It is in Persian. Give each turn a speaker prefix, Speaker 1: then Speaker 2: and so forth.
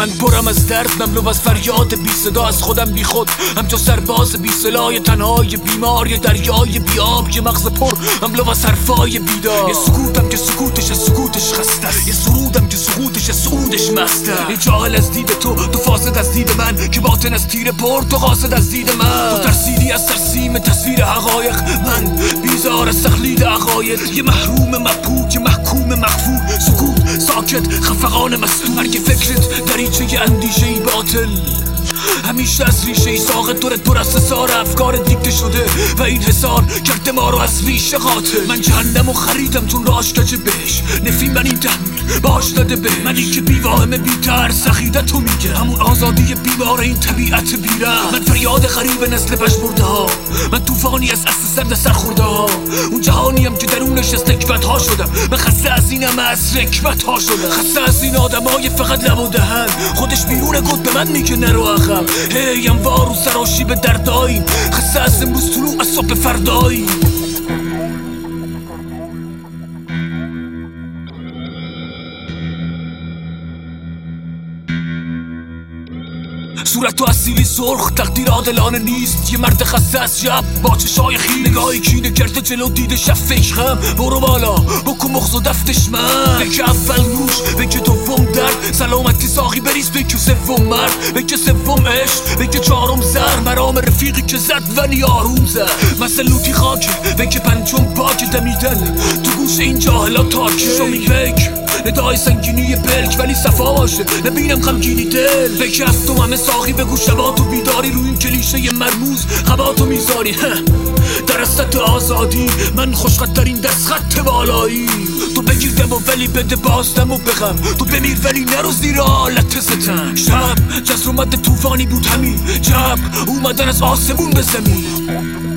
Speaker 1: من برم از درد، مملو از فریاد بی صدا از خودم بی خود، همچون سرباز بی سلاح، تنهای بیمار، یه دریای بی آب، یه مغز پر مملو از حرفای بیدار. یه سکوتم که سکوتش خسته است، یه سرودم که سعودش مسته. یه جاهل از دید تو فاسد از دید من، که باطن از تیر برد تو قاصد از دید من. تو ترسیدی از ترسیم تصویر حقایق، من بیزار از تقلید عقاید. یه محروم مبهوت، یه محکوم مخفور، سکوت ساکت خفقان مستور. مرگ فکرت دریچه اندیشه ای باطل، همیشه از ریشه ای ساقط دورت پر از حصار افکار دیکته شده و این حصار کرده ما رو از ریشه قاتل. من جهنمو خریدم چون راش کج بهش، نفی من این تحمیل باش داده به منی که بیواهمه بیتر سخیده تو میگه، همون آزادی بیمار این طبیعت بیره. من فریاد غریب نسل پشمرده ها، من طوفانی از اصل سرد سرخورده ها، اون جهانیم که درونش از نکبت ها شدم. من خسته از اینم از رکبت ها شدم، خسته از این آدمای فقط لب و دهن، خودش بیرون گفت به من میگه نرو عقب. هی انوار و سراشی به درداییم، خسته از امروز طلوع از صبح فرداییم. صورت تو اصیلی سرخ، تقدیر عادلانه نیست. یه مرد خسته از شب با چشای خیل، نگاهی کینه کرده جلو دیده شب فکرم. برو بالا بکن مغز و دفتش من، بگه اول نوش، بگه دوم درد، سلامتی ساقی بریز، بگه سوم مرد، بگه سوم عشق، بگه چهارم زر، مرام رفیقی که زد ولی آروم زد. مسلوتی خاکه، بگه پنجم پاک دمیدن تو گوش این جاهلا تاکه. شمی بگ ندای سنگینی بلک ولی صفا باشه، نبینم غمگینی دل. بگه هفتم همه ساقی بگو شباتو بیداری، رو این کلیشه مرموز خباتو میذاری. در استت آزادی من خوشخطترین دست خط بالایی. تو بگیر دمو ولی بده باز دمو بخم، تو بمیر ولی نرو زیر آلت ستم. شب جزر اومد طوفانی بود همین، جب اومدن از آسمون به زمین.